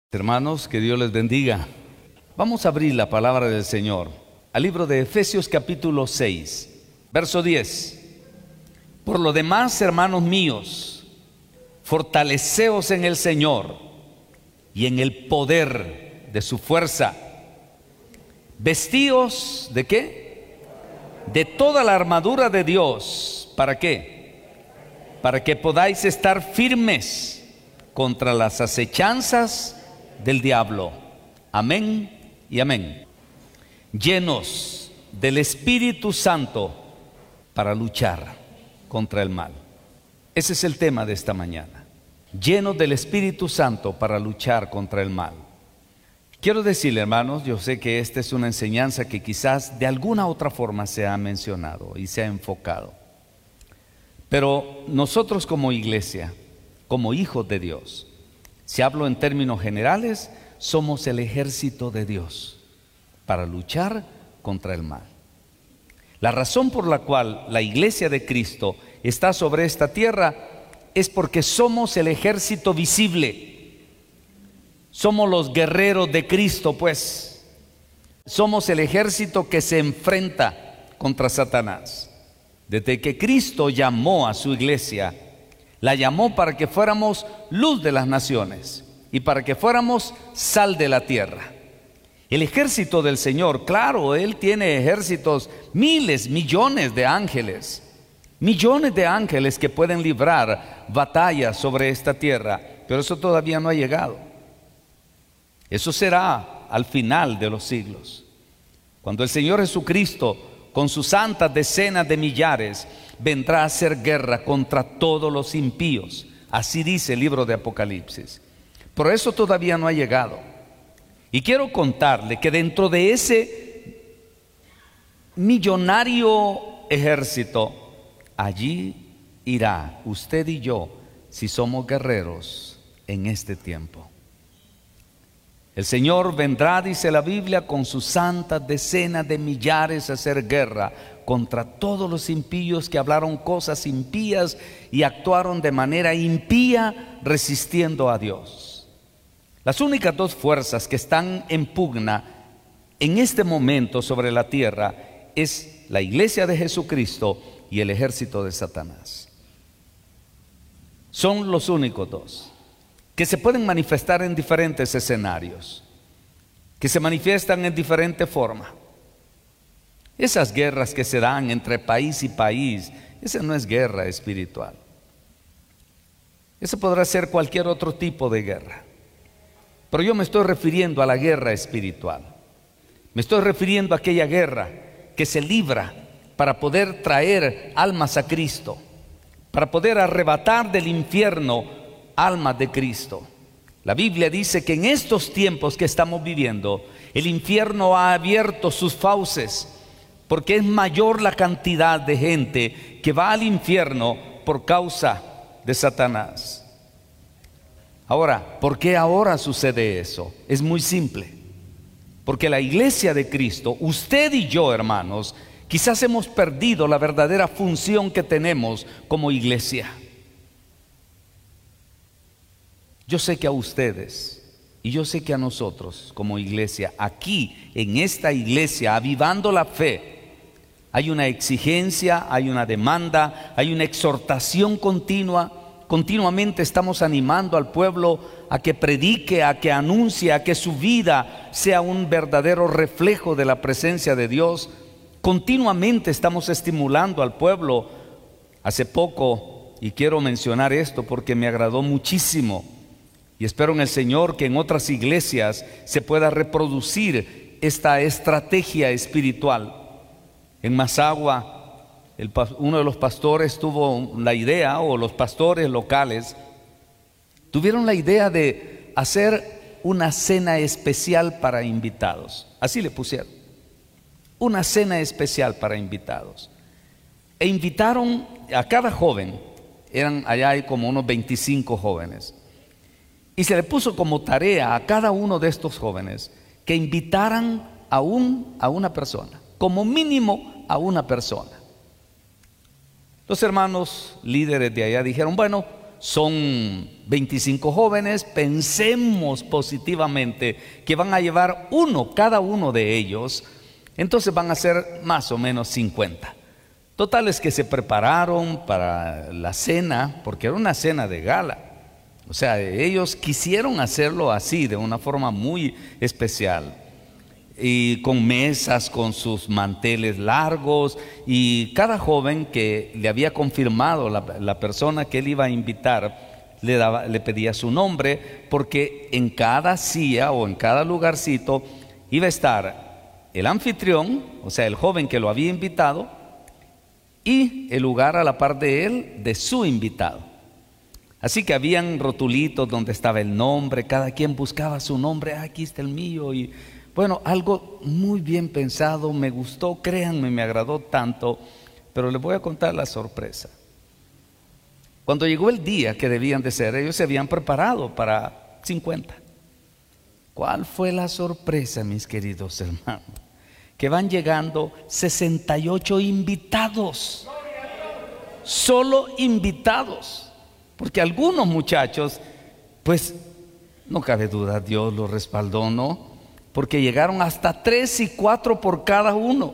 Hermanos, que Dios les bendiga. Vamos a abrir la palabra del Señor al libro de Efesios capítulo 6, verso 10. Por lo demás, hermanos míos, fortaleceos en el Señor y en el poder de su fuerza. Vestíos ¿de qué? De toda la armadura de Dios. ¿Para qué? Para que podáis estar firmes contra las acechanzas del diablo. Amén y amén. Llenos del Espíritu Santo para luchar contra el mal. Ese es el tema de esta mañana. Llenos del Espíritu Santo para luchar contra el mal. Quiero decirle, hermanos, yo sé que esta es una enseñanza que quizás de alguna otra forma se ha mencionado y se ha enfocado. Pero nosotros como iglesia, como hijos de Dios, si hablo en términos generales, somos el ejército de Dios para luchar contra el mal. La razón por la cual la iglesia de Cristo está sobre esta tierra es porque somos el ejército visible. Somos los guerreros de Cristo, pues. Somos el ejército que se enfrenta contra Satanás. Desde que Cristo llamó a su iglesia, la llamó para que fuéramos luz de las naciones y para que fuéramos sal de la tierra. El ejército del Señor, claro, Él tiene ejércitos, miles, millones de ángeles que pueden librar batallas sobre esta tierra, pero eso todavía no ha llegado. Eso será al final de los siglos, cuando el Señor Jesucristo, con sus santas decenas de millares, vendrá a hacer guerra contra todos los impíos. Así dice el libro de Apocalipsis. Pero eso todavía no ha llegado. Y quiero contarle que dentro de ese millonario ejército, allí irá usted y yo, si somos guerreros en este tiempo. El Señor vendrá, dice la Biblia, con sus santas decenas de millares a hacer guerra contra todos los impíos que hablaron cosas impías y actuaron de manera impía resistiendo a Dios. Las únicas dos fuerzas que están en pugna en este momento sobre la tierra es la iglesia de Jesucristo y el ejército de Satanás. Son los únicos dos que se pueden manifestar en diferentes escenarios, que se manifiestan en diferente forma. Esas guerras que se dan entre país y país, esa no es guerra espiritual. Esa podrá ser cualquier otro tipo de guerra. Pero yo me estoy refiriendo a la guerra espiritual. Me estoy refiriendo a aquella guerra que se libra para poder traer almas a Cristo, para poder arrebatar del infierno almas de Cristo. La Biblia dice que en estos tiempos que estamos viviendo, el infierno ha abierto sus fauces, porque es mayor la cantidad de gente que va al infierno por causa de Satanás. Ahora, ¿por qué ahora sucede eso? Es muy simple. Porque la iglesia de Cristo, usted y yo, hermanos, quizás hemos perdido la verdadera función que tenemos como iglesia. Yo sé que a ustedes y yo sé que a nosotros como iglesia, aquí en esta iglesia, avivando la fe, hay una exigencia, hay una demanda, hay una exhortación continua. Continuamente estamos animando al pueblo a que predique, a que anuncie, a que su vida sea un verdadero reflejo de la presencia de Dios. Continuamente estamos estimulando al pueblo. Hace poco, y quiero mencionar esto porque me agradó muchísimo, y espero en el Señor que en otras iglesias se pueda reproducir esta estrategia espiritual. En Mazagua, uno de los pastores tuvo la idea, o los pastores locales tuvieron la idea de hacer una cena especial para invitados. Así le pusieron, una cena especial para invitados. E invitaron a cada joven, allá hay como unos 25 jóvenes. Y se le puso como tarea a cada uno de estos jóvenes que invitaran a una persona, como mínimo a una persona. Los hermanos líderes de allá dijeron, bueno, Son 25 jóvenes, pensemos positivamente que van a llevar cada uno de ellos, entonces van a ser más o menos 50. Total es que se prepararon para la cena, porque era una cena de gala. O sea, ellos quisieron hacerlo así, de una forma muy especial. Y con mesas, con sus manteles largos, y cada joven que le había confirmado la persona que él iba a invitar, le pedía su nombre, porque en cada silla o en cada lugarcito iba a estar el anfitrión, o sea, el joven que lo había invitado, y el lugar a la par de él, de su invitado. Así que habían rotulitos donde estaba el nombre, cada quien buscaba su nombre, aquí está el mío, y bueno, algo muy bien pensado, me gustó, créanme, me agradó tanto, pero les voy a contar la sorpresa. Cuando llegó el día que debían de ser, ellos se habían preparado para 50. ¿Cuál fue la sorpresa, mis queridos hermanos? Que van llegando 68 invitados, solo invitados, porque algunos muchachos, pues no cabe duda, Dios los respaldó, ¿no? Porque llegaron hasta 3 y 4 por cada uno.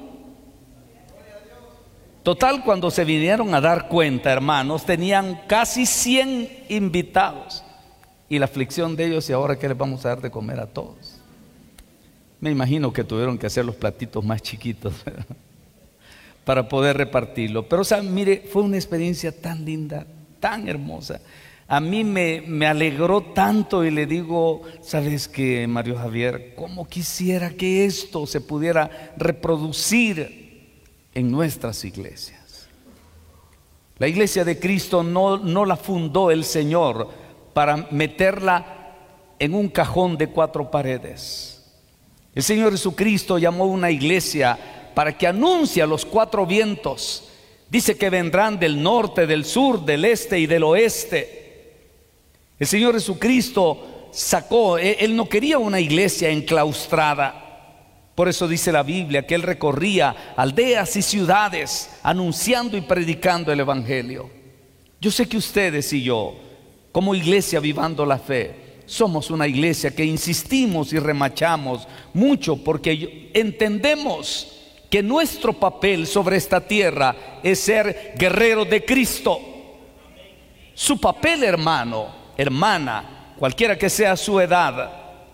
Total, cuando se vinieron a dar cuenta, hermanos, tenían casi 100 invitados. Y la aflicción de ellos, ¿y ahora qué les vamos a dar de comer a todos? Me imagino que tuvieron que hacer los platitos más chiquitos para poder repartirlo. Pero, o sea, mire, fue una experiencia tan linda, tan hermosa. A mí me alegró tanto, y le digo, ¿sabes qué, Mario Javier? ¿Cómo quisiera que esto se pudiera reproducir en nuestras iglesias? La iglesia de Cristo no la fundó el Señor para meterla en un cajón de 4 paredes. El Señor Jesucristo llamó una iglesia para que anuncie a los 4 vientos. Dice que vendrán del norte, del sur, del este y del oeste. El Señor Jesucristo Él no quería una iglesia enclaustrada. Por eso dice la Biblia que Él recorría aldeas y ciudades anunciando y predicando el Evangelio. Yo sé que ustedes y yo, como iglesia Vivando la Fe, somos una iglesia que insistimos y remachamos mucho, porque entendemos que nuestro papel sobre esta tierra es ser guerreros de Cristo. Su papel, hermano, hermana, cualquiera que sea su edad,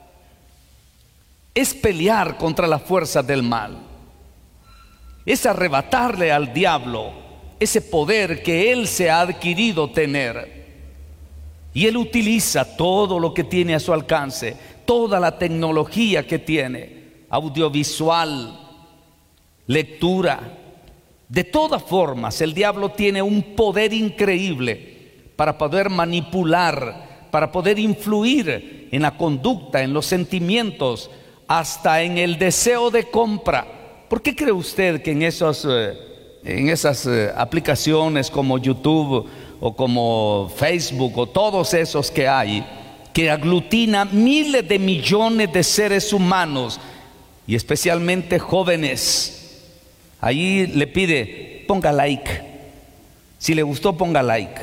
es pelear contra las fuerzas del mal, es arrebatarle al diablo ese poder que él se ha adquirido tener. Y él utiliza todo lo que tiene a su alcance, toda la tecnología que tiene, audiovisual, lectura. De todas formas, el diablo tiene un poder increíble para poder manipular, para poder influir en la conducta, en los sentimientos, hasta en el deseo de compra. ¿Por qué cree usted que en esas aplicaciones como YouTube o como Facebook o todos esos que hay, que aglutina miles de millones de seres humanos y especialmente jóvenes, ahí le pide ponga like, si le gustó ponga like,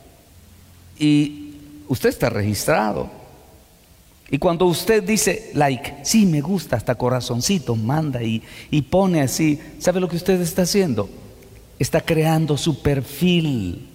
y usted está registrado, y cuando usted dice like, sí me gusta, hasta corazoncito manda y pone así, ¿sabe lo que usted está haciendo? Está creando su perfil.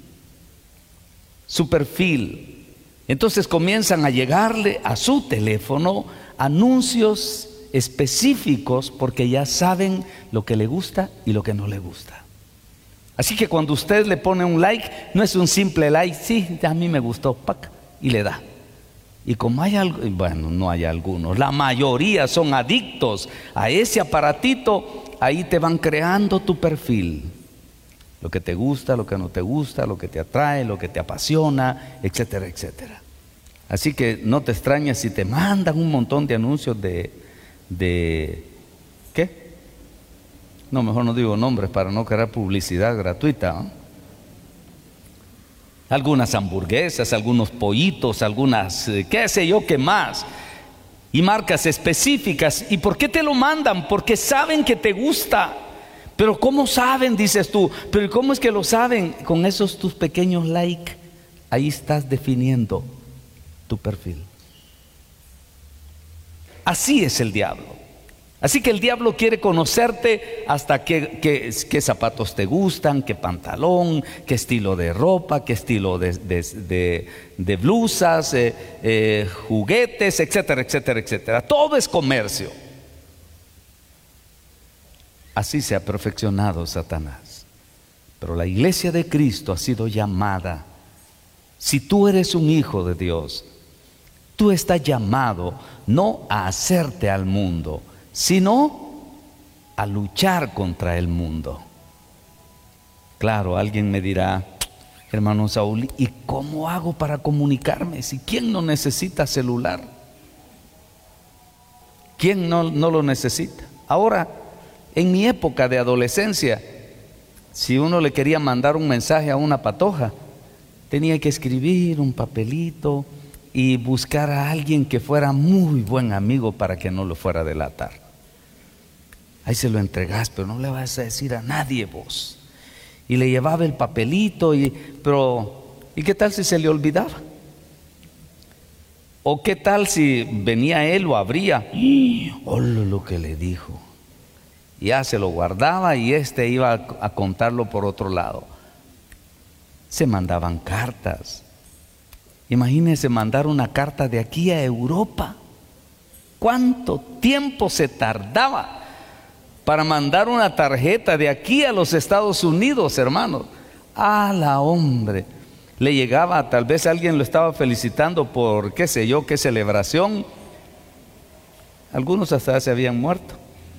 Entonces comienzan a llegarle a su teléfono anuncios específicos, porque ya saben lo que le gusta y lo que no le gusta. Así que cuando usted le pone un like, no es un simple like, sí, a mí me gustó, ¡pac!, y le da. Y como hay algo, bueno, no hay algunos, la mayoría son adictos a ese aparatito, ahí te van creando tu perfil. Lo que te gusta, lo que no te gusta, lo que te atrae, lo que te apasiona, etcétera, etcétera. Así que no te extrañes si te mandan un montón de anuncios de ¿qué? No, mejor no digo nombres para no crear publicidad gratuita, ¿no? Algunas hamburguesas, algunos pollitos, algunas, qué sé yo, qué más. Y marcas específicas. ¿Y por qué te lo mandan? Porque saben que te gusta. Pero ¿cómo saben? Dices tú. Pero ¿cómo es que lo saben? Con esos tus pequeños likes. Ahí estás definiendo tu perfil. Así es el diablo. Así que el diablo quiere conocerte hasta qué zapatos te gustan, qué pantalón, qué estilo de ropa, qué estilo de blusas, juguetes, etcétera, etcétera, etcétera. Todo es comercio. Así se ha perfeccionado Satanás. Pero la iglesia de Cristo ha sido llamada. Si tú eres un hijo de Dios, tú estás llamado no a hacerte al mundo, sino a luchar contra el mundo. Claro, alguien me dirá: hermano Saúl, ¿y cómo hago para comunicarme? Si ¿quién no necesita celular? ¿Quién no lo necesita? Ahora, en mi época de adolescencia, si uno le quería mandar un mensaje a una patoja, tenía que escribir un papelito y buscar a alguien que fuera muy buen amigo para que no lo fuera a delatar. Ahí se lo entregás, pero no le vas a decir a nadie vos. Y le llevaba el papelito, pero ¿y qué tal si se le olvidaba? ¿O qué tal si venía él o abría? ¡Hola lo que le dijo! Ya se lo guardaba y iba a contarlo por otro lado. Se mandaban cartas. Imagínense mandar una carta de aquí a Europa. ¿Cuánto tiempo se tardaba para mandar una tarjeta de aquí a los Estados Unidos, hermanos? ¡A la hombre! Le llegaba, tal vez alguien lo estaba felicitando por qué sé yo, qué celebración. Algunos hasta se habían muerto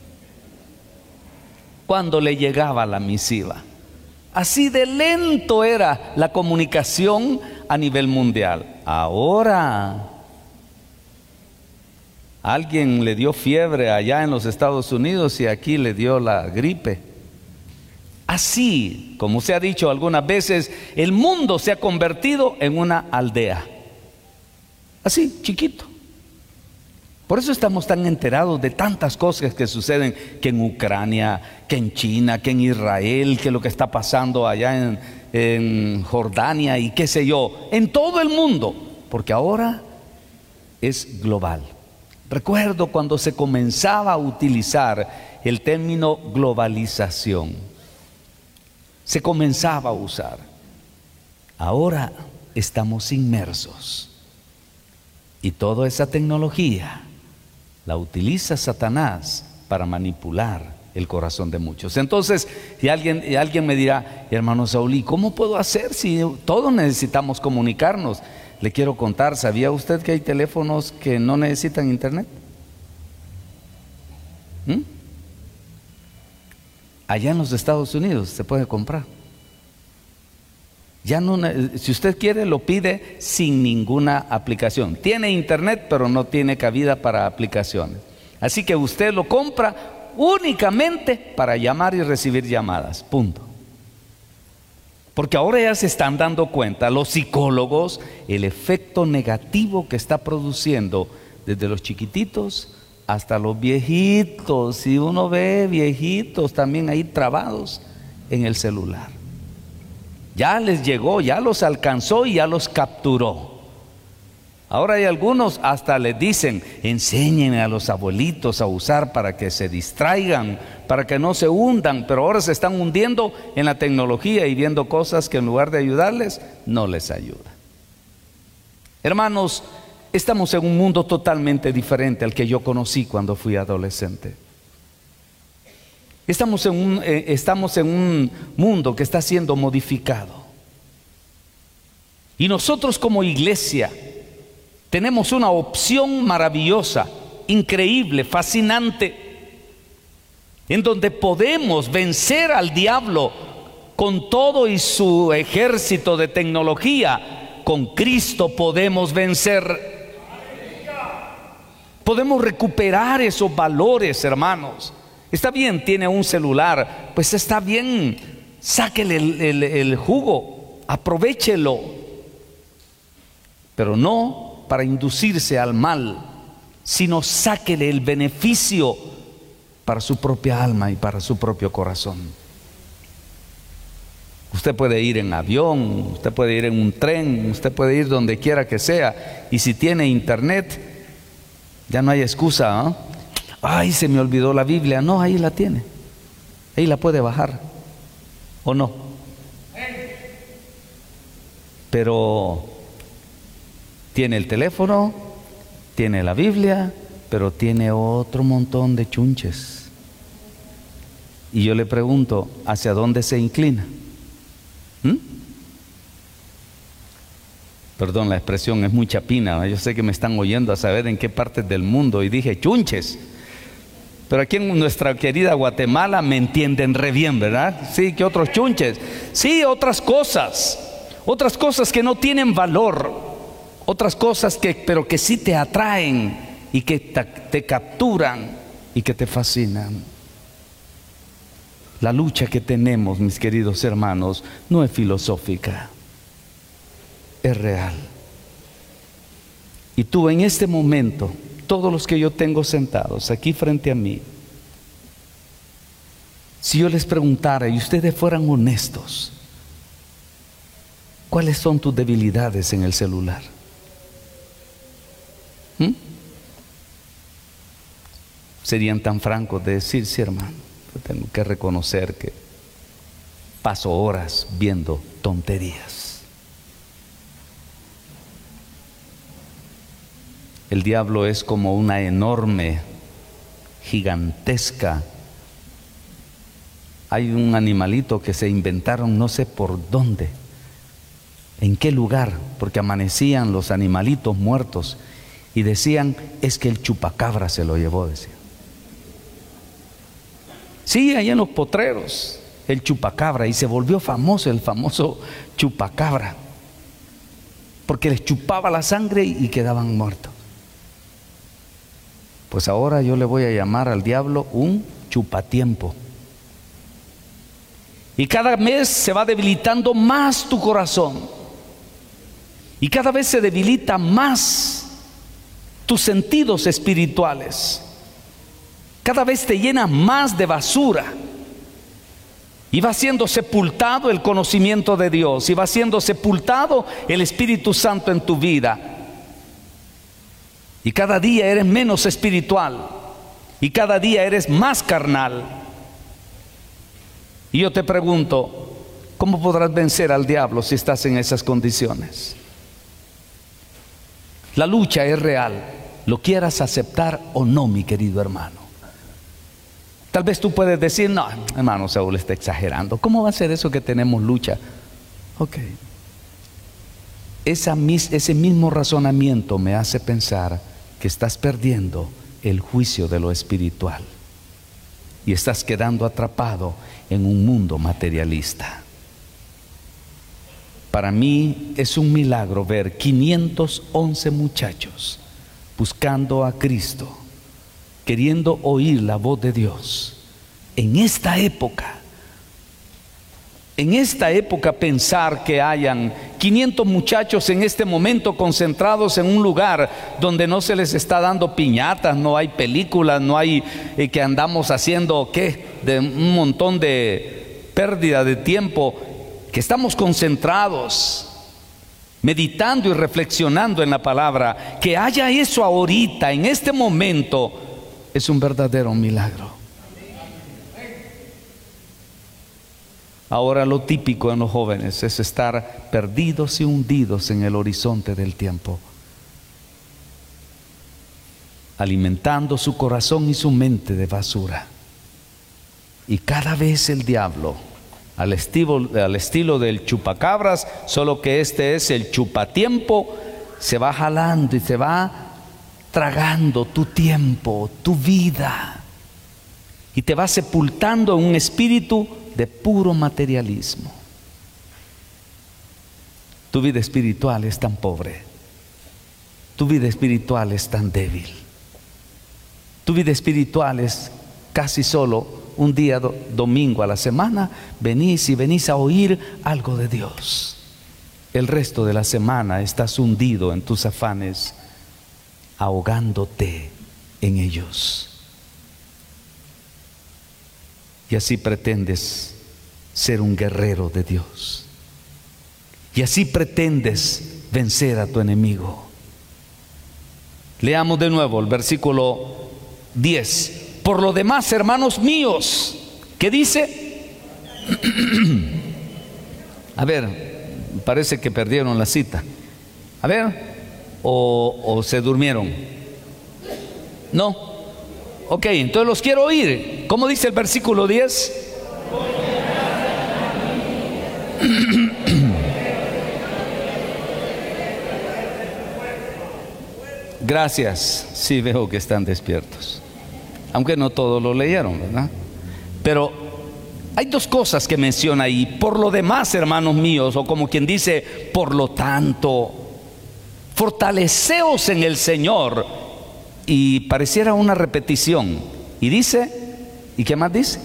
cuando le llegaba la misiva. Así de lento era la comunicación a nivel mundial. Ahora, alguien le dio fiebre allá en los Estados Unidos y aquí le dio la gripe. Así, como se ha dicho algunas veces, el mundo se ha convertido en una aldea. Así, chiquito. Por eso estamos tan enterados de tantas cosas que suceden, que en Ucrania, que en China, que en Israel, que lo que está pasando allá en Jordania y qué sé yo, en todo el mundo, porque ahora es global. Recuerdo cuando se comenzaba a utilizar el término globalización, se comenzaba a usar. Ahora estamos inmersos y toda esa tecnología la utiliza Satanás para manipular el corazón de muchos. Entonces, y alguien me dirá: hermano Saúl, ¿y cómo puedo hacer si todos necesitamos comunicarnos? Le quiero contar, ¿sabía usted que hay teléfonos que no necesitan internet? Allá en los Estados Unidos se puede comprar. Ya no, si usted quiere lo pide sin ninguna aplicación. Tiene internet pero no tiene cabida para aplicaciones. Así que usted lo compra únicamente para llamar y recibir llamadas, punto. Porque ahora ya se están dando cuenta los psicólogos el efecto negativo que está produciendo desde los chiquititos hasta los viejitos. Y uno ve viejitos también ahí trabados en el celular. Ya les llegó, ya los alcanzó y ya los capturó. Ahora hay algunos hasta les dicen: enséñenme a los abuelitos a usar para que se distraigan, para que no se hundan. Pero ahora se están hundiendo en la tecnología y viendo cosas que en lugar de ayudarles, no les ayuda. Hermanos, estamos en un mundo totalmente diferente al que yo conocí cuando fui adolescente. Estamos en un mundo que está siendo modificado. Y nosotros como iglesia tenemos una opción maravillosa, increíble, fascinante, en donde podemos vencer al diablo con todo y su ejército de tecnología. Con Cristo podemos vencer. Podemos recuperar esos valores, hermanos. Está bien, tiene un celular, pues está bien, sáquele el jugo, aprovéchelo, pero no para inducirse al mal, sino sáquele el beneficio para su propia alma y para su propio corazón. Usted puede ir en avión, usted puede ir en un tren, usted puede ir donde quiera que sea. Y si tiene internet, ya no hay excusa, ¿eh? Ay, se me olvidó la Biblia. No, ahí la tiene. Ahí la puede bajar. ¿O no? Pero tiene el teléfono, tiene la Biblia, pero tiene otro montón de chunches. Y yo le pregunto, ¿hacia dónde se inclina? Perdón, la expresión es muy chapina. Yo sé que me están oyendo a saber en qué partes del mundo, y dije chunches. Pero aquí en nuestra querida Guatemala me entienden re bien, ¿verdad? Sí, que otros chunches. Sí, otras cosas que no tienen valor, otras cosas pero que sí te atraen y que te capturan y que te fascinan. La lucha que tenemos, mis queridos hermanos, no es filosófica, es real. Y tú en este momento, todos los que yo tengo sentados aquí frente a mí, si yo les preguntara y ustedes fueran honestos, ¿cuáles son tus debilidades en el celular? Serían tan francos de decir, sí, hermano, yo tengo que reconocer que paso horas viendo tonterías. El diablo es como una enorme, gigantesca. Hay un animalito que se inventaron, no sé por dónde, en qué lugar, porque amanecían los animalitos muertos y decían, es que el chupacabra se lo llevó, decían. Sí, ahí en los potreros, el chupacabra, y se volvió famoso el famoso chupacabra, porque les chupaba la sangre y quedaban muertos. Pues ahora yo le voy a llamar al diablo un chupatiempo. Y cada mes se va debilitando más tu corazón, y cada vez se debilita más tus sentidos espirituales. Cada vez te llena más de basura, y va siendo sepultado el conocimiento de Dios, y va siendo sepultado el Espíritu Santo en tu vida, y cada día eres menos espiritual, y cada día eres más carnal. Y yo te pregunto, ¿cómo podrás vencer al diablo si estás en esas condiciones? La lucha es real, lo quieras aceptar o no, mi querido hermano. Tal vez tú puedes decir, no, hermano Saúl está exagerando. ¿Cómo va a ser eso que tenemos lucha? Ok. Ese mismo razonamiento me hace pensar que estás perdiendo el juicio de lo espiritual y estás quedando atrapado en un mundo materialista. Para mí es un milagro ver 511 muchachos buscando a Cristo, queriendo oír la voz de Dios. En esta época pensar que hayan 500 muchachos en este momento concentrados en un lugar donde no se les está dando piñatas, no hay películas, no hay que andamos haciendo de un montón de pérdida de tiempo, que estamos concentrados meditando y reflexionando en la palabra. Que haya eso ahorita, en este momento, es un verdadero milagro. Ahora lo típico en los jóvenes es estar perdidos y hundidos en el horizonte del tiempo, alimentando su corazón y su mente de basura. Y cada vez el diablo, al estilo del chupacabras, solo que este es el chupatiempo, se va jalando y se va tragando tu tiempo, tu vida, y te va sepultando en un espíritu de puro materialismo. Tu vida espiritual es tan pobre, tu vida espiritual es tan débil, tu vida espiritual es casi solo un día domingo a la semana venís a oír algo de Dios. El resto de la semana estás hundido en tus afanes, ahogándote en ellos. Y así pretendes ser un guerrero de Dios. Y así pretendes vencer a tu enemigo. Leamos de nuevo el versículo 10. Por lo demás, hermanos míos, ¿qué dice? A ver, parece que perdieron la cita. A ver, o se durmieron. No. Ok, entonces los quiero oír. ¿Cómo dice el versículo 10? Gracias. Sí, veo que están despiertos. Aunque no todos lo leyeron, ¿verdad? Pero hay dos cosas que menciona ahí. Por lo demás, hermanos míos, o como quien dice, por lo tanto, fortaleceos en el Señor. Y pareciera una repetición. Y dice, ¿y qué más dice?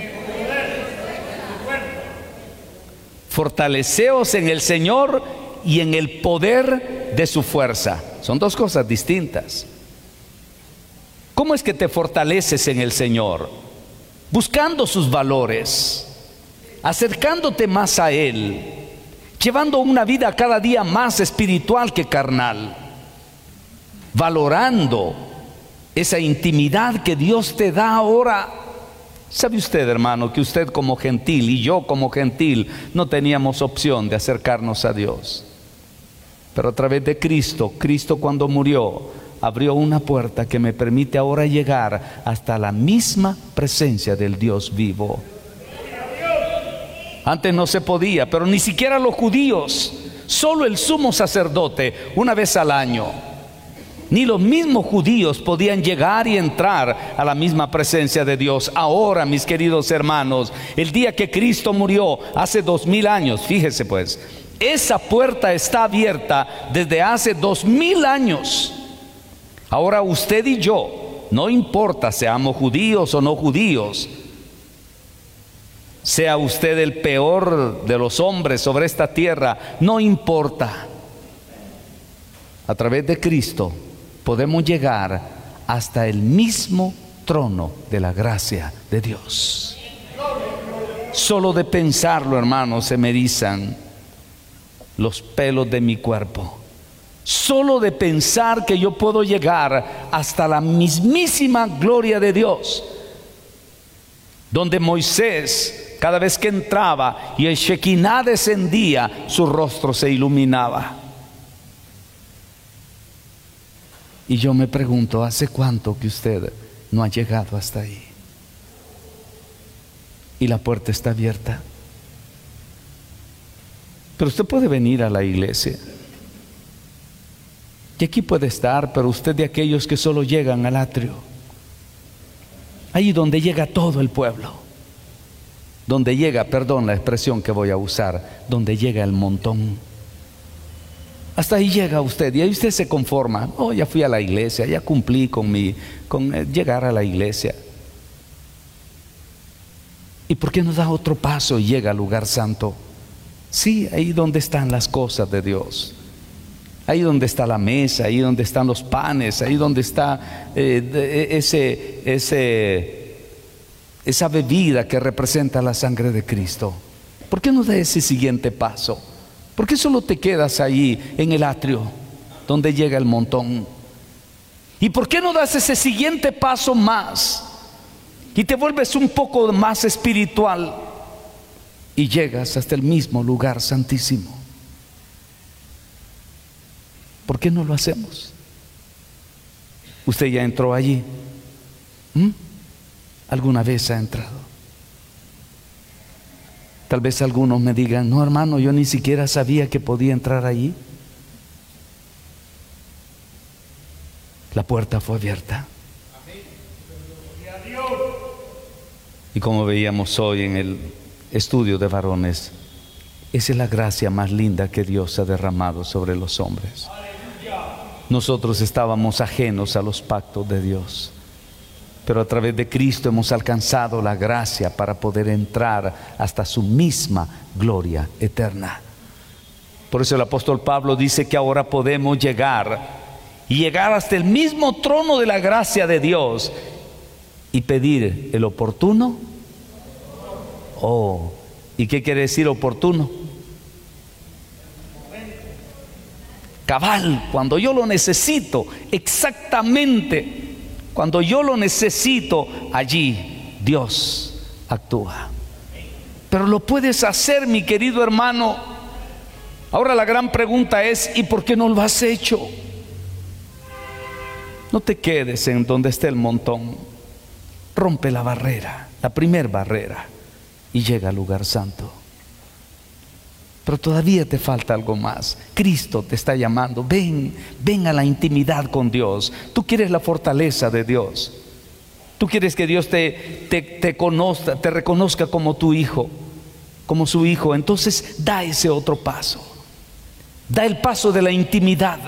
Fortaleceos en el Señor y en el poder de su fuerza. Son dos cosas distintas. ¿Cómo es que te fortaleces en el Señor? Buscando sus valores, acercándote más a Él, llevando una vida cada día más espiritual que carnal, valorando esa intimidad que Dios te da ahora. ¿Sabe usted, hermano, que usted como gentil y yo como gentil no teníamos opción de acercarnos a Dios? Pero a través de Cristo, Cristo cuando murió, abrió una puerta que me permite ahora llegar hasta la misma presencia del Dios vivo. Antes no se podía, pero ni siquiera los judíos, solo el sumo sacerdote una vez al año. Ni los mismos judíos podían llegar y entrar a la misma presencia de Dios. Ahora, mis queridos hermanos, el día que Cristo murió, hace 2000 años, fíjese pues, esa puerta está abierta desde hace 2000 años. Ahora usted y yo, no importa seamos judíos o no judíos, sea usted el peor de los hombres sobre esta tierra, no importa. A través de Cristo podemos llegar hasta el mismo trono de la gracia de Dios. Solo de pensarlo, hermanos, se me erizan los pelos de mi cuerpo. Solo de pensar que yo puedo llegar hasta la mismísima gloria de Dios, donde Moisés, cada vez que entraba y el Shekinah descendía, su rostro se iluminaba. Y yo me pregunto, ¿hace cuánto que usted no ha llegado hasta ahí? Y la puerta está abierta. Pero usted puede venir a la iglesia. Y aquí puede estar, pero usted de aquellos que solo llegan al atrio. Ahí donde llega todo el pueblo. Donde llega, perdón la expresión que voy a usar, donde llega el montón. Hasta ahí llega usted y ahí usted se conforma. Oh, ya fui a la iglesia, ya cumplí con llegar a la iglesia. ¿Y por qué no da otro paso y llega al lugar santo? Sí, ahí donde están las cosas de Dios. Ahí donde está la mesa, ahí donde están los panes, ahí donde está esa bebida que representa la sangre de Cristo. ¿Por qué no da ese siguiente paso? ¿Por qué solo te quedas ahí en el atrio donde llega el montón? ¿Y por qué no das ese siguiente paso más y te vuelves un poco más espiritual y llegas hasta el mismo lugar santísimo? ¿Por qué no lo hacemos? ¿Usted ya entró allí? ¿Alguna vez ha entrado? Tal vez algunos me digan, no hermano, yo ni siquiera sabía que podía entrar allí. La puerta fue abierta. Y como veíamos hoy en el estudio de varones, esa es la gracia más linda que Dios ha derramado sobre los hombres. Nosotros estábamos ajenos a los pactos de Dios, pero a través de Cristo hemos alcanzado la gracia para poder entrar hasta su misma gloria eterna. Por eso el apóstol Pablo dice que ahora podemos llegar hasta el mismo trono de la gracia de Dios y pedir el oportuno ¿Y qué quiere decir oportuno? Cabal, cuando yo lo necesito, exactamente cuando yo lo necesito, allí Dios actúa. Pero lo puedes hacer, mi querido hermano. Ahora la gran pregunta es, ¿y por qué no lo has hecho? No te quedes en donde esté el montón. Rompe la barrera, la primer barrera, y llega al lugar santo. Pero todavía te falta algo más. Cristo te está llamando. Ven a la intimidad con Dios. Tú quieres la fortaleza de Dios. Tú quieres que Dios te conozca, te reconozca como tu hijo, como su hijo. Entonces da ese otro paso. Da el paso de la intimidad.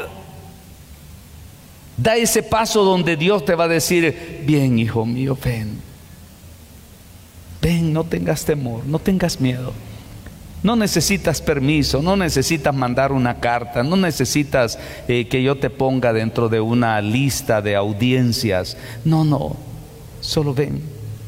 Da ese paso donde Dios te va a decir: bien, hijo mío, ven. Ven, no tengas temor, no tengas miedo. No necesitas permiso, no necesitas mandar una carta, no necesitas que yo te ponga dentro de una lista de audiencias. No, solo ven.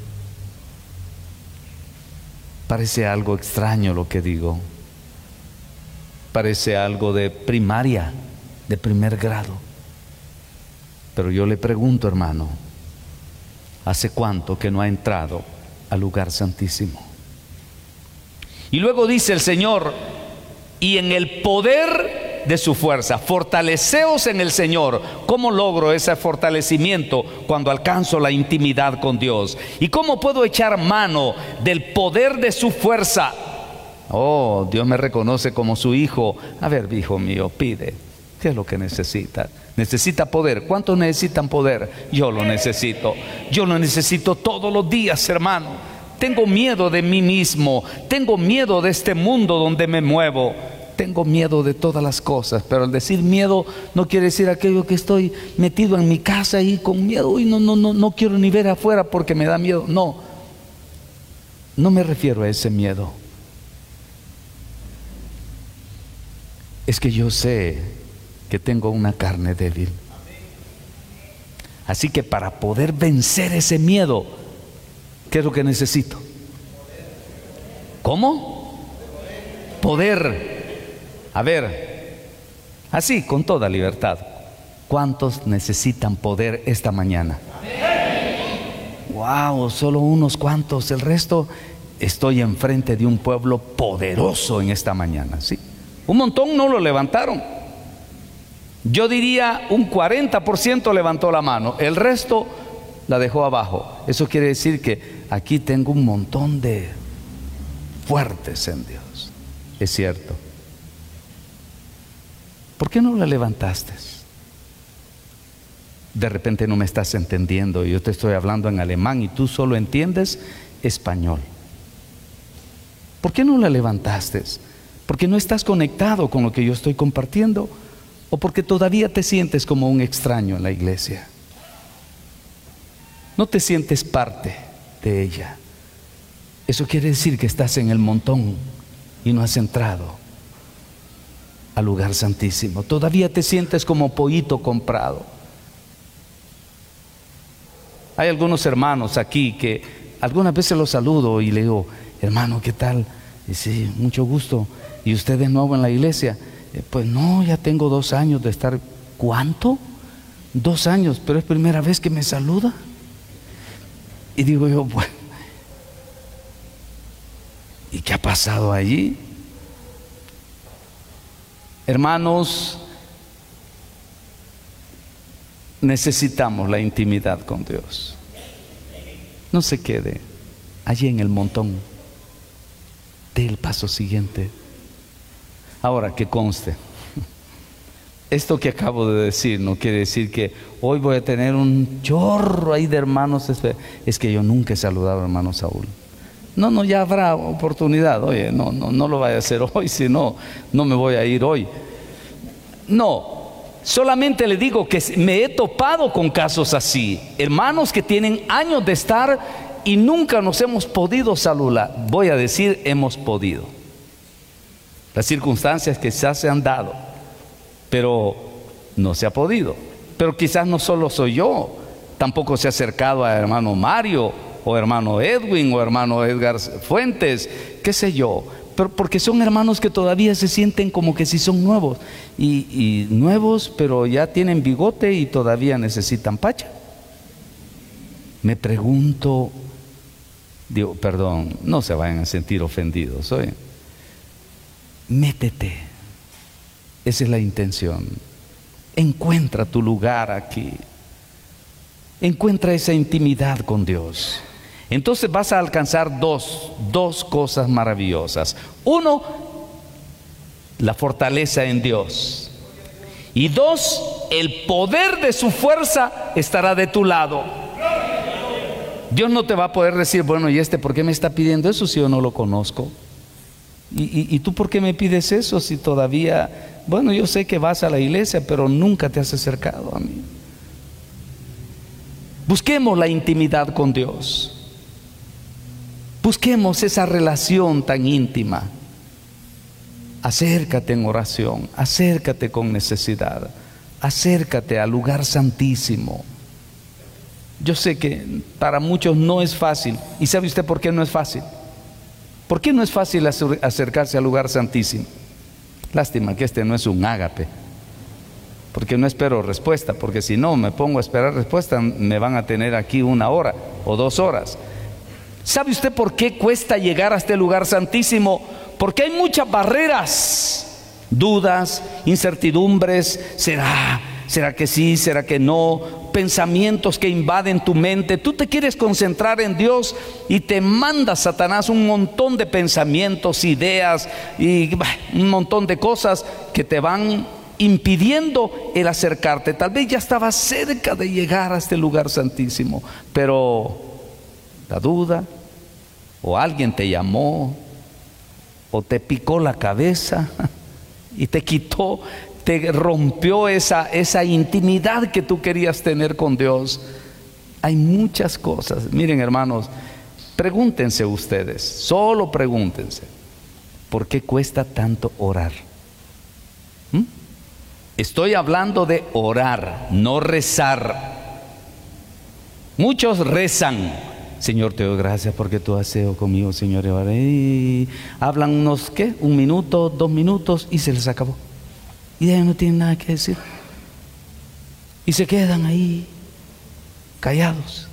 Parece algo extraño lo que digo. Parece algo de primaria, de primer grado. Pero yo le pregunto, hermano, ¿hace cuánto que no ha entrado al lugar santísimo? Y luego dice el Señor: y en el poder de su fuerza, fortaleceos en el Señor. ¿Cómo logro ese fortalecimiento? Cuando alcanzo la intimidad con Dios. ¿Y cómo puedo echar mano del poder de su fuerza? Oh, Dios me reconoce como su hijo. A ver, hijo mío, pide. ¿Qué es lo que necesita? Necesita poder. ¿Cuántos necesitan poder? Yo lo necesito. Yo lo necesito todos los días, hermano. Tengo miedo de mí mismo, tengo miedo de este mundo donde me muevo, tengo miedo de todas las cosas. Pero al decir miedo no quiere decir aquello que estoy metido en mi casa y con miedo y no quiero ni ver afuera porque me da miedo. No me refiero a ese miedo. Es que yo sé que tengo una carne débil. Así que para poder vencer ese miedo, ¿qué es lo que necesito? ¿Cómo? Poder. A ver, así, con toda libertad. ¿Cuántos necesitan poder esta mañana? Wow, solo unos cuantos. El resto, estoy enfrente de un pueblo poderoso en esta mañana, ¿sí? Un montón no lo levantaron. Yo diría un 40% levantó la mano, el resto la dejó abajo. Eso quiere decir que aquí tengo un montón de fuertes en Dios. Es cierto. ¿Por qué no la levantaste? De repente no me estás entendiendo. Yo te estoy hablando en alemán y tú solo entiendes español. ¿Por qué no la levantaste? ¿Porque no estás conectado con lo que yo estoy compartiendo? ¿O porque todavía te sientes como un extraño en la iglesia? No te sientes parte de ella. Eso quiere decir que estás en el montón y no has entrado al lugar santísimo. Todavía te sientes como pollito comprado. Hay algunos hermanos aquí que algunas veces los saludo y le digo: hermano, ¿qué tal? Y sí, mucho gusto. ¿Y usted de nuevo en la iglesia? Pues no, ya tengo 2 años de estar. ¿Cuánto? 2 años, pero es primera vez que me saluda. Y digo yo, bueno, ¿y qué ha pasado allí? Hermanos, necesitamos la intimidad con Dios. No se quede allí en el montón. Dé el paso siguiente. Ahora, que conste, esto que acabo de decir no quiere decir que hoy voy a tener un chorro ahí de hermanos. Es que yo nunca he saludado a hermano Saúl. No, ya habrá oportunidad. Oye, no lo vaya a hacer hoy, si no me voy a ir hoy. No, solamente le digo que me he topado con casos así. Hermanos que tienen años de estar y nunca nos hemos podido saludar. Voy a decir, hemos podido. Las circunstancias quizás se han dado, pero no se ha podido. Pero quizás no solo soy yo, tampoco se ha acercado a hermano Mario o hermano Edwin, o hermano Edgar Fuentes, qué sé yo, pero porque son hermanos que todavía se sienten como que si son nuevos, y nuevos, pero ya tienen bigote y todavía necesitan pacha. Me pregunto, digo, perdón, no se vayan a sentir ofendidos, oye. Métete, esa es la intención. Encuentra tu lugar aquí, encuentra esa intimidad con Dios. Entonces vas a alcanzar dos cosas maravillosas. Uno, la fortaleza en Dios. Y dos, el poder de su fuerza estará de tu lado. Dios no te va a poder decir, bueno, ¿y por qué me está pidiendo eso si yo no lo conozco? ¿Y tú por qué me pides eso si todavía, bueno, yo sé que vas a la iglesia, pero nunca te has acercado a mí? Busquemos la intimidad con Dios. Busquemos esa relación tan íntima. Acércate en oración, acércate con necesidad, acércate al lugar santísimo. Yo sé que para muchos no es fácil. ¿Y sabe usted por qué no es fácil? ¿Por qué no es fácil acercarse al lugar santísimo? Lástima que no es un ágape, porque no espero respuesta, porque si no me pongo a esperar respuesta me van a tener aquí 1 hora o 2 horas. ¿Sabe usted por qué cuesta llegar a este lugar santísimo? Porque hay muchas barreras, dudas, incertidumbres. ¿Será que sí? ¿Será que no? Pensamientos que invaden tu mente. Tú te quieres concentrar en Dios y te manda Satanás un montón de pensamientos, ideas y un montón de cosas que te van impidiendo el acercarte. Tal vez ya estabas cerca de llegar a este lugar santísimo, pero la duda, o alguien te llamó, o te picó la cabeza y te quitó, te rompió esa intimidad que tú querías tener con Dios. Hay muchas cosas. Miren, hermanos, pregúntense ustedes, solo pregúntense, ¿por qué cuesta tanto orar? Estoy hablando de orar, no rezar. Muchos rezan: Señor, te doy gracias porque tú haces conmigo, Señor. Y hablan unos, 1 minuto, 2 minutos y se les acabó. Y de ahí no tienen nada que decir. Y se quedan ahí, callados.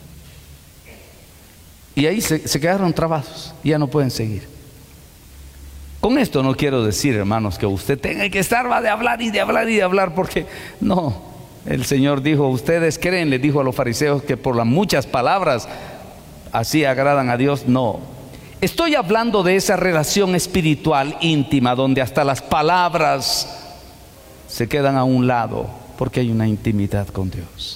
Y ahí se quedaron trabados y ya no pueden seguir. Con esto no quiero decir, hermanos, que usted tenga que estar de hablar y de hablar y de hablar, porque no. El Señor dijo: ustedes creen, les dijo a los fariseos, que por las muchas palabras así agradan a Dios. No. Estoy hablando de esa relación espiritual íntima, donde hasta las palabras se quedan a un lado, porque hay una intimidad con Dios.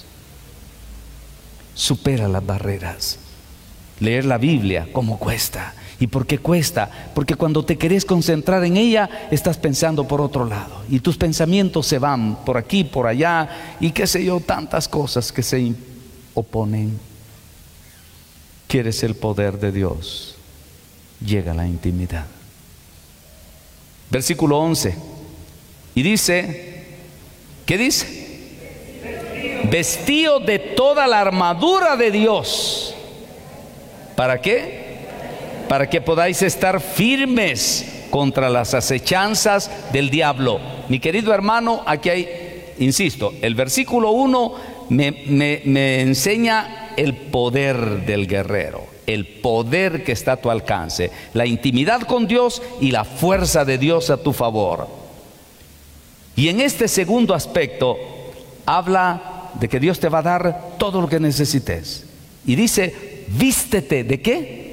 Supera las barreras. Leer la Biblia, ¿cómo cuesta? ¿Y por qué cuesta? Porque cuando te querés concentrar en ella, estás pensando por otro lado, y tus pensamientos se van por aquí, por allá, y qué sé yo, tantas cosas que se oponen. ¿Quieres el poder de Dios? Llega a la intimidad. Versículo 11. Y dice, ¿qué dice? Vestío de toda la armadura de Dios. ¿Para qué? Para que podáis estar firmes contra las acechanzas del diablo. Mi querido hermano, aquí hay, insisto, el versículo 1 me enseña el poder del guerrero, el poder que está a tu alcance, la intimidad con Dios y la fuerza de Dios a tu favor. Y en este segundo aspecto habla de que Dios te va a dar todo lo que necesites. Y dice, vístete ¿de qué?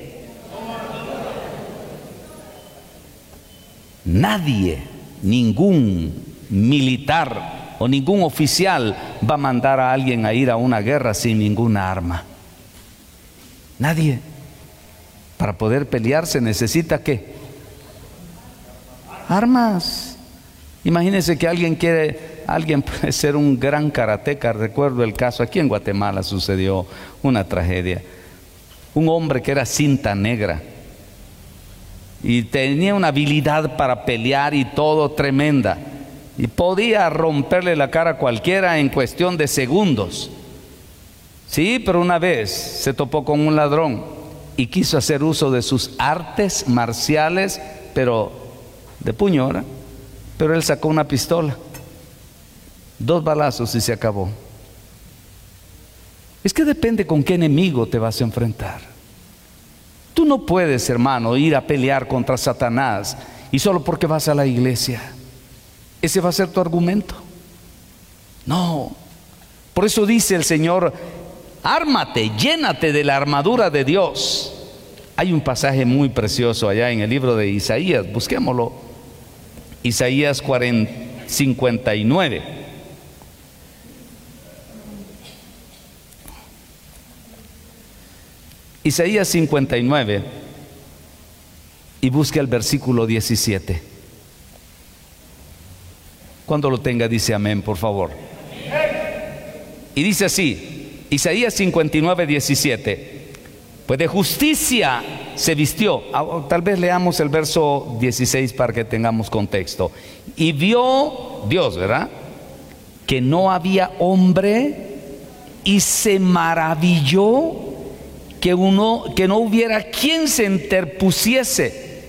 Nadie, ningún militar o ningún oficial va a mandar a alguien a ir a una guerra sin ninguna arma. Nadie. Para poder pelear se necesita ¿qué? Armas. Imagínense que alguien puede ser un gran karateca. Recuerdo el caso, aquí en Guatemala sucedió una tragedia. Un hombre que era cinta negra y tenía una habilidad para pelear y todo tremenda, y podía romperle la cara a cualquiera en cuestión de segundos. Sí, pero una vez se topó con un ladrón y quiso hacer uso de sus artes marciales, pero de puño, ¿verdad? Pero él sacó una pistola, 2 balazos y se acabó. Es que depende con qué enemigo te vas a enfrentar. Tú no puedes, hermano, ir a pelear contra Satanás y solo porque vas a la iglesia. Ese va a ser tu argumento. No. Por eso dice el Señor: ármate, llénate de la armadura de Dios. Hay un pasaje muy precioso allá en el libro de Isaías, busquémoslo. Isaías 59. Isaías 59, y busque el versículo 17. Cuando lo tenga, dice amén, por favor. Y dice así, Isaías 59, 17: pues de justicia se vistió. Tal vez leamos el verso 16 para que tengamos contexto. Y vio Dios, ¿verdad?, que no había hombre, y se maravilló que no hubiera quien se interpusiese,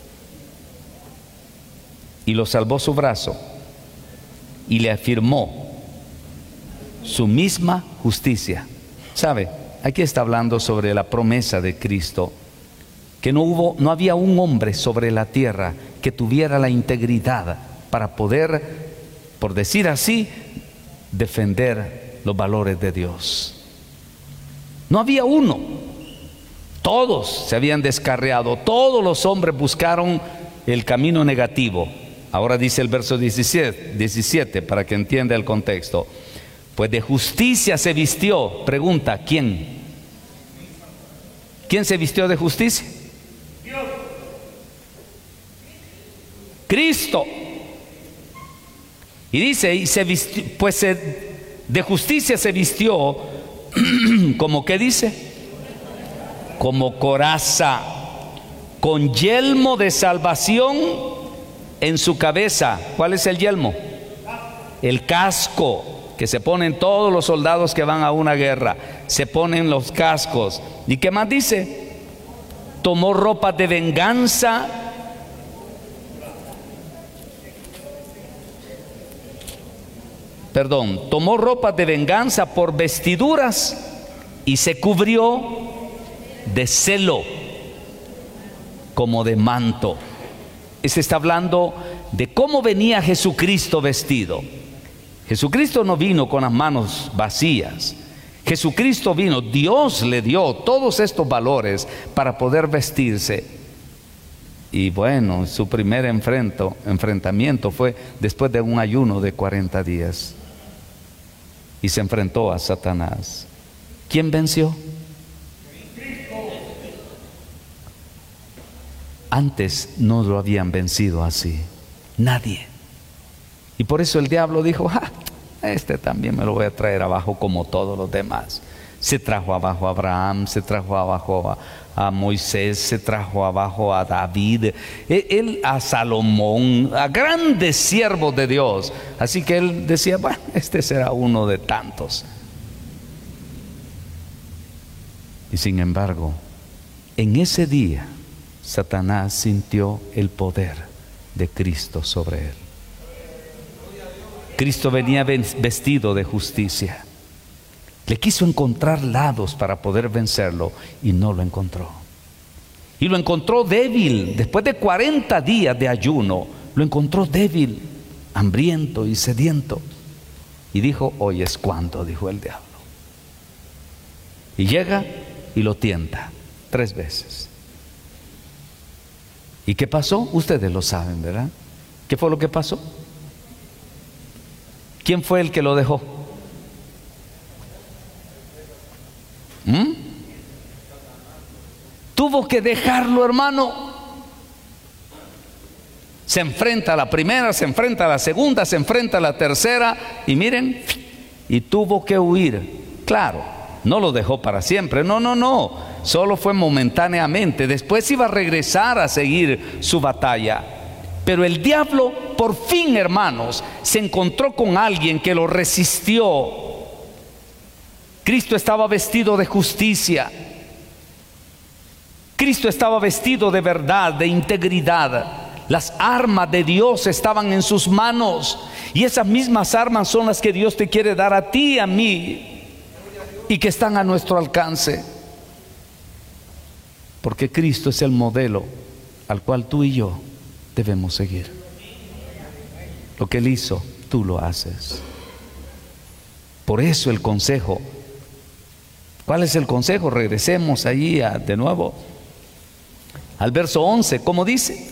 y lo salvó su brazo y le afirmó su misma justicia. ¿Sabe? Aquí está hablando sobre la promesa de Cristo, que no había un hombre sobre la tierra que tuviera la integridad para poder, por decir así, defender los valores de Dios. No había uno. Todos se habían descarriado, todos los hombres buscaron el camino negativo. Ahora dice el verso 17 para que entienda el contexto: pues de justicia se vistió. Pregunta, ¿quién? ¿Quién se vistió de justicia? Dios. Cristo. Y dice, y se vistió, pues de justicia se vistió, ¿como qué dice? Como coraza, con yelmo de salvación en su cabeza. ¿Cuál es el yelmo? El casco que se ponen todos los soldados que van a una guerra. Se ponen los cascos. ¿Y qué más dice? Tomó ropas de venganza. Tomó ropas de venganza por vestiduras y se cubrió de celo como de manto. Se está hablando de cómo venía Jesucristo vestido. Jesucristo no vino con las manos vacías. Jesucristo vino, Dios le dio todos estos valores para poder vestirse. Y bueno, su primer enfrentamiento fue después de un ayuno de 40 días. Y se enfrentó a Satanás. ¿Quién venció? Antes no lo habían vencido así, nadie. Y por eso el diablo dijo: este también me lo voy a traer abajo como todos los demás. Se trajo abajo a Abraham, se trajo abajo a Moisés, se trajo abajo a David, él a Salomón, a grandes siervos de Dios. Así que él decía: bueno, este será uno de tantos. Y sin embargo, en ese día Satanás sintió el poder de Cristo sobre él. Cristo venía vestido de justicia. Le quiso encontrar lados para poder vencerlo y no lo encontró. Y lo encontró débil. Después de 40 días de ayuno, lo encontró débil, hambriento y sediento. Y dijo: hoy es cuando, dijo el diablo. Y llega y lo tienta 3 veces. ¿Y qué pasó? Ustedes lo saben, ¿verdad? ¿Qué fue lo que pasó? ¿Quién fue el que lo dejó? Tuvo que dejarlo, hermano. Se enfrenta a la primera, se enfrenta a la segunda, se enfrenta a la tercera, y miren, y tuvo que huir. Claro, no lo dejó para siempre, no, solo fue momentáneamente. Después iba a regresar a seguir su batalla. Pero el diablo, por fin, hermanos, se encontró con alguien que lo resistió. Cristo estaba vestido de justicia. Cristo estaba vestido de verdad, de integridad. Las armas de Dios estaban en sus manos, y esas mismas armas son las que Dios te quiere dar a ti y a mí, y que están a nuestro alcance, porque Cristo es el modelo al cual tú y yo debemos seguir. Lo que Él hizo, tú lo haces. Por eso el consejo. ¿Cuál es el consejo? Regresemos allí de nuevo al verso 11. ¿Cómo dice?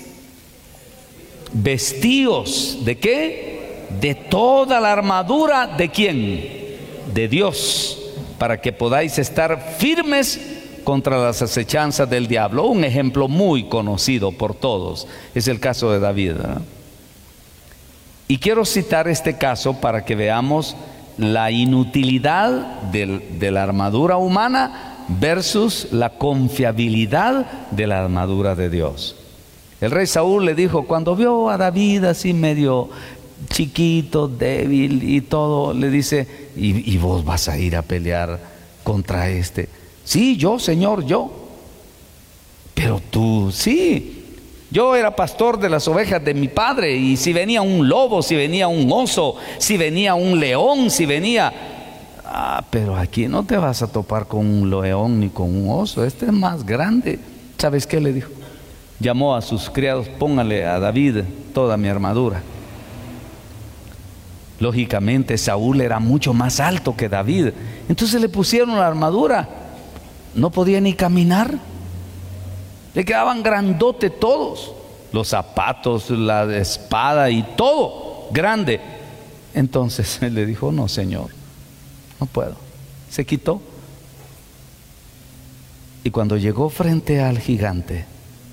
Vestíos, ¿de qué? De toda la armadura, ¿de quién? De Dios, para que podáis estar firmes contra las acechanzas del diablo. Un ejemplo muy conocido por todos es el caso de David, ¿verdad? Y quiero citar este caso para que veamos la inutilidad de la armadura humana versus la confiabilidad de la armadura de Dios. El rey Saúl le dijo, cuando vio a David así medio chiquito, débil y todo, le dice, ¿y vos vas a ir a pelear contra este? Sí, yo, Señor, yo. Pero tú, sí. Yo era pastor de las ovejas de mi padre, y si venía un lobo, si venía un oso, si venía un león, si venía... pero aquí no te vas a topar con un león ni con un oso, este es más grande. ¿Sabes qué le dijo? Llamó a sus criados, póngale a David toda mi armadura. Lógicamente Saúl era mucho más alto que David, entonces le pusieron la armadura, no podía ni caminar. Le quedaban grandote todos, los zapatos, la espada y todo grande. Entonces él le dijo, no, Señor, no puedo. Se quitó. Y cuando llegó frente al gigante,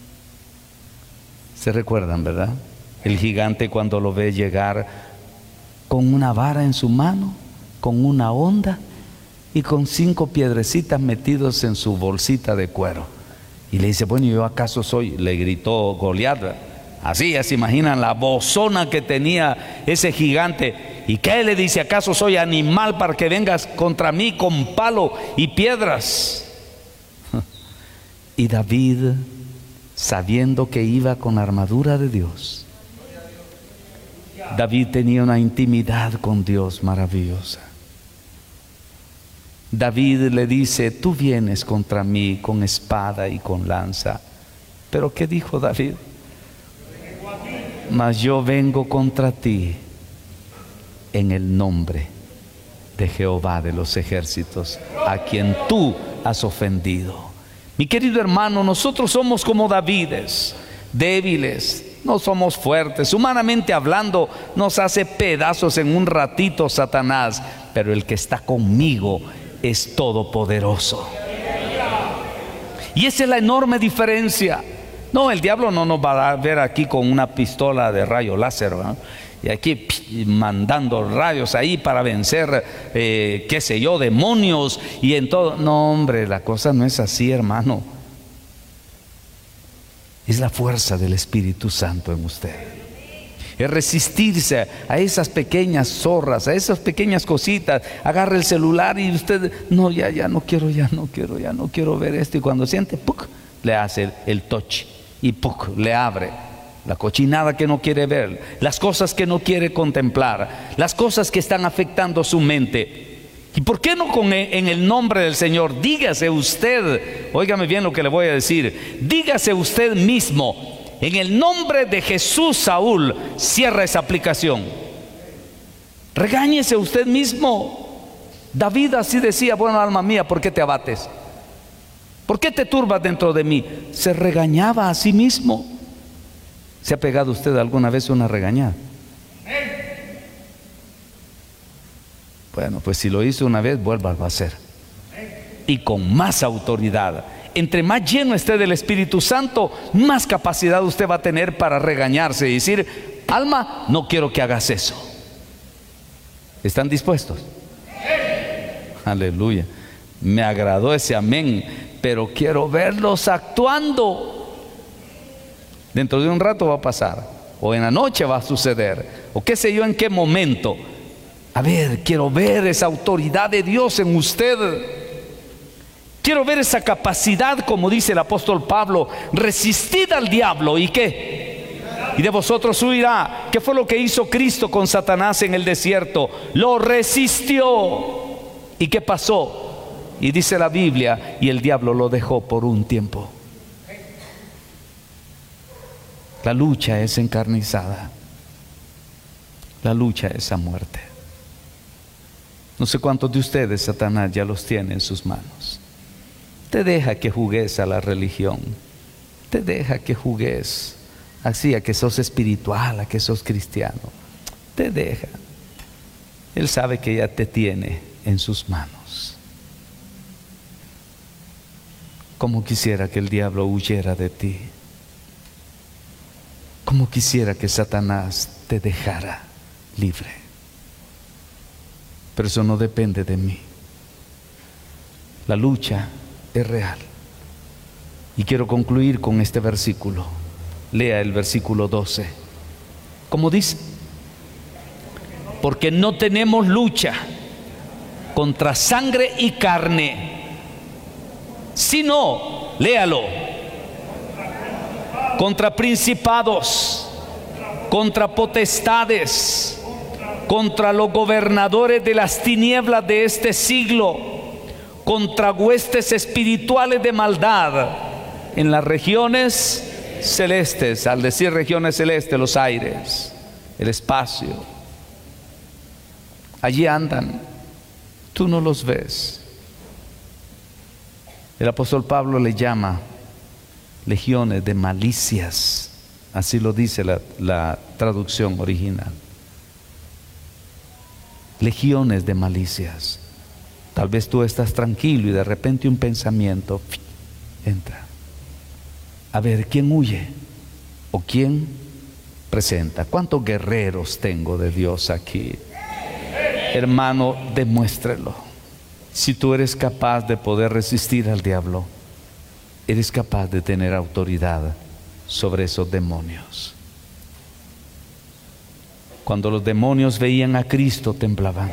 se recuerdan, ¿verdad? El gigante, cuando lo ve llegar con una vara en su mano, con una honda y con 5 piedrecitas metidos en su bolsita de cuero. Y le dice, bueno, ¿yo acaso soy? Le gritó Goliat. Así, ya se imaginan la bozona que tenía ese gigante. ¿Y qué le dice? ¿Acaso soy animal para que vengas contra mí con palo y piedras? Y David, sabiendo que iba con la armadura de Dios, David tenía una intimidad con Dios maravillosa. David le dice, tú vienes contra mí con espada y con lanza. ¿Pero qué dijo David? Mas yo vengo contra ti en el nombre de Jehová de los ejércitos, a quien tú has ofendido. Mi querido hermano, nosotros somos como Davides, débiles, no somos fuertes. Humanamente hablando, nos hace pedazos en un ratito Satanás, pero el que está conmigo es todopoderoso. Y esa es la enorme diferencia. No, el diablo no nos va a ver aquí con una pistola de rayo láser, ¿verdad? Y aquí mandando rayos ahí para vencer, qué sé yo, demonios y en todo. No, hombre, la cosa no es así, hermano. Es la fuerza del Espíritu Santo en usted. Es resistirse a esas pequeñas zorras, a esas pequeñas cositas. Agarra el celular y usted, no, ya no quiero ver esto. Y cuando siente, ¡puc!, le hace el touch y ¡puc!, le abre la cochinada que no quiere ver, las cosas que no quiere contemplar, las cosas que están afectando su mente. ¿Y por qué no en el nombre del Señor? Dígase usted, óigame bien lo que le voy a decir, dígase usted mismo, en el nombre de Jesús, Saúl, cierra esa aplicación. Regáñese usted mismo. David así decía, bueno, alma mía, ¿por qué te abates? ¿Por qué te turbas dentro de mí? Se regañaba a sí mismo. ¿Se ha pegado usted alguna vez una regañada? Bueno, pues si lo hizo una vez, vuélvalo a hacer. Y con más autoridad. Entre más lleno esté del Espíritu Santo, más capacidad usted va a tener para regañarse y decir, alma, no quiero que hagas eso. ¿Están dispuestos? Aleluya. Me agradó ese amén, pero quiero verlos actuando. Dentro de un rato va a pasar, o en la noche va a suceder, o qué sé yo en qué momento. A ver, quiero ver esa autoridad de Dios en usted. Quiero ver esa capacidad, como dice el apóstol Pablo: resistid al diablo, ¿y qué? Y de vosotros huirá. ¿Qué fue lo que hizo Cristo con Satanás en el desierto? Lo resistió. ¿Y qué pasó? Y dice la Biblia, y el diablo lo dejó por un tiempo. La lucha es encarnizada. La lucha es a muerte. No sé cuántos de ustedes Satanás ya los tiene en sus manos. Te deja que jugues a la religión. Te deja que jugues así, a que sos espiritual, a que sos cristiano. Te deja. Él sabe que ya te tiene en sus manos. Como quisiera que el diablo huyera de ti. Como quisiera que Satanás te dejara libre. Pero eso no depende de mí. La lucha es real. Y quiero concluir con este versículo. Lea el versículo 12. ¿Cómo dice? Porque no tenemos lucha contra sangre y carne, sino, léalo, contra principados, contra potestades, contra los gobernadores de las tinieblas de este siglo, contra huestes espirituales de maldad en las regiones celestes. Al decir regiones celestes, los aires, el espacio. Allí andan, tú no los ves. El apóstol Pablo le llama legiones de malicias, así lo dice la traducción original. Legiones de malicias. Tal vez tú estás tranquilo y de repente un pensamiento entra. A ver, ¿quién huye? ¿O quién presenta? ¿Cuántos guerreros tengo de Dios aquí? Hermano, demuéstrelo. Si tú eres capaz de poder resistir al diablo, eres capaz de tener autoridad sobre esos demonios. Cuando los demonios veían a Cristo, temblaban.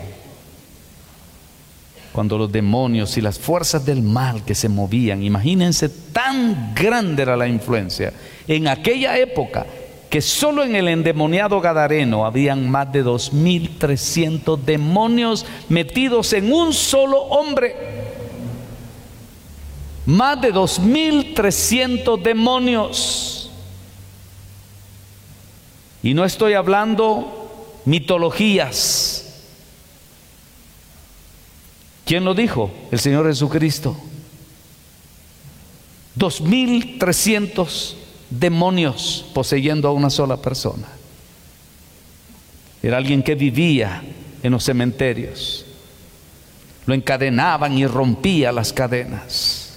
Cuando los demonios y las fuerzas del mal que se movían, imagínense, tan grande era la influencia en aquella época, que solo en el endemoniado gadareno habían más de 2.300 demonios metidos en un solo hombre. Más de 2.300 demonios. Y no estoy hablando mitologías. ¿Quién lo dijo? El Señor Jesucristo. 2.300 demonios poseyendo a una sola persona. Era alguien que vivía en los cementerios. Lo encadenaban y rompía las cadenas.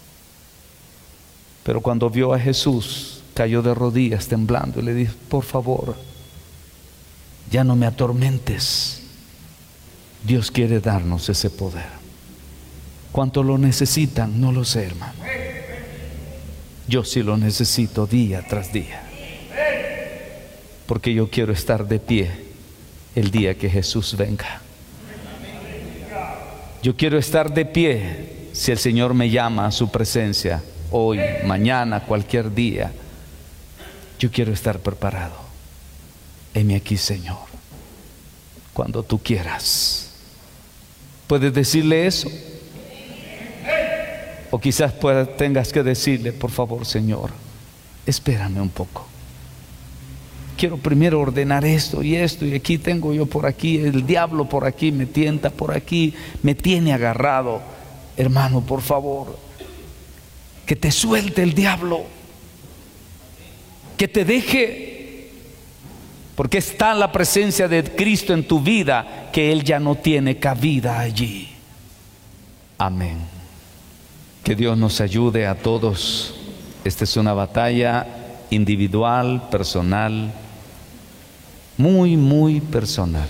Pero cuando vio a Jesús, cayó de rodillas temblando y le dijo: por favor, ya no me atormentes. Dios quiere darnos ese poder. ¿Cuánto lo necesitan? No lo sé, hermano. Yo sí lo necesito día tras día, porque yo quiero estar de pie el día que Jesús venga. Yo quiero estar de pie si el Señor me llama a su presencia hoy, mañana, cualquier día. Yo quiero estar preparado. Heme aquí, Señor, cuando tú quieras. ¿Puedes decirle eso? O quizás tengas que decirle: por favor, Señor, espérame un poco. Quiero primero ordenar esto, y aquí tengo yo por aquí, el diablo por aquí me tienta, por aquí me tiene agarrado. Hermano, por favor, que te suelte el diablo, que te deje, porque está la presencia de Cristo en tu vida, que Él ya no tiene cabida allí. Amén. Que Dios nos ayude a todos. Esta es una batalla individual, personal, muy, muy personal.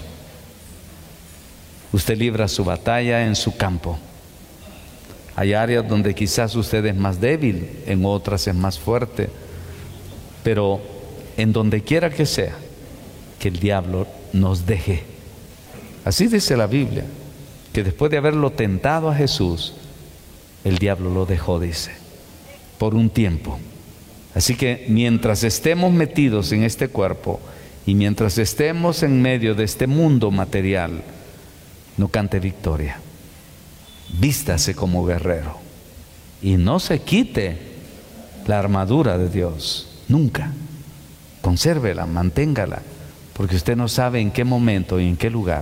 Usted libra su batalla en su campo. Hay áreas donde quizás usted es más débil, en otras es más fuerte, pero en donde quiera que sea, que el diablo nos deje. Así dice la Biblia, que después de haberlo tentado a Jesús, el diablo lo dejó, dice, por un tiempo. Así que mientras estemos metidos en este cuerpo y mientras estemos en medio de este mundo material, no cante victoria. Vístase como guerrero y no se quite la armadura de Dios, nunca. Consérvela, manténgala, porque usted no sabe en qué momento y en qué lugar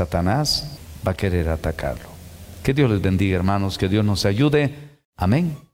Satanás va a querer atacarlo. Que Dios les bendiga, hermanos, que Dios nos ayude. Amén.